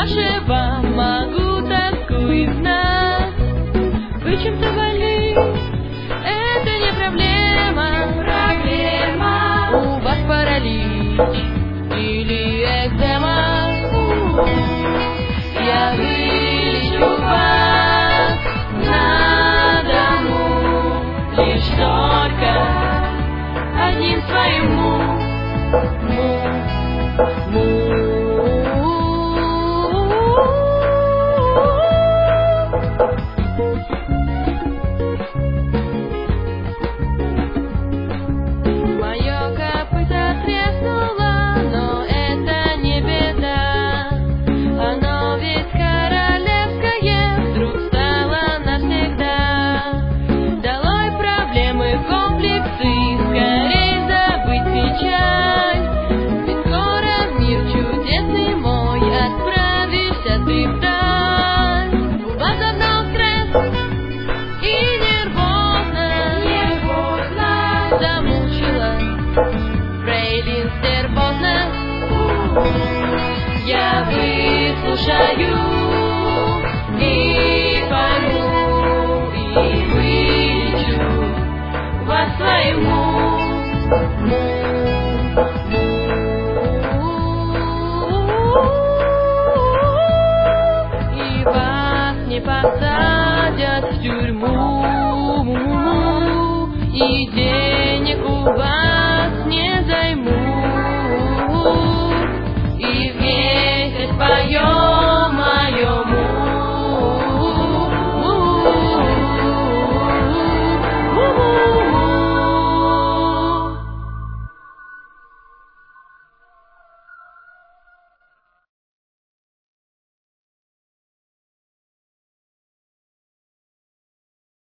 вашего могу тоску изгнать. Вы чем-то больны, это не проблема. У вас паралич или экзема. Я вылечу вас на дому, лишь только одним своим Мое копыто треснуло, но это не беда. Оно ведь королевское вдруг стало навсегда. Долой проблемы, комплексы, скорей забыть печаль. Ведь скоро в мир чудесный мой отправишься ты вдаль. У вас одно стресс и нервозно замучила фрейлин стервозно. Я выслушаю и пойму, и вылечу вас своему и вас не посадят в тюрьму, и денег у вас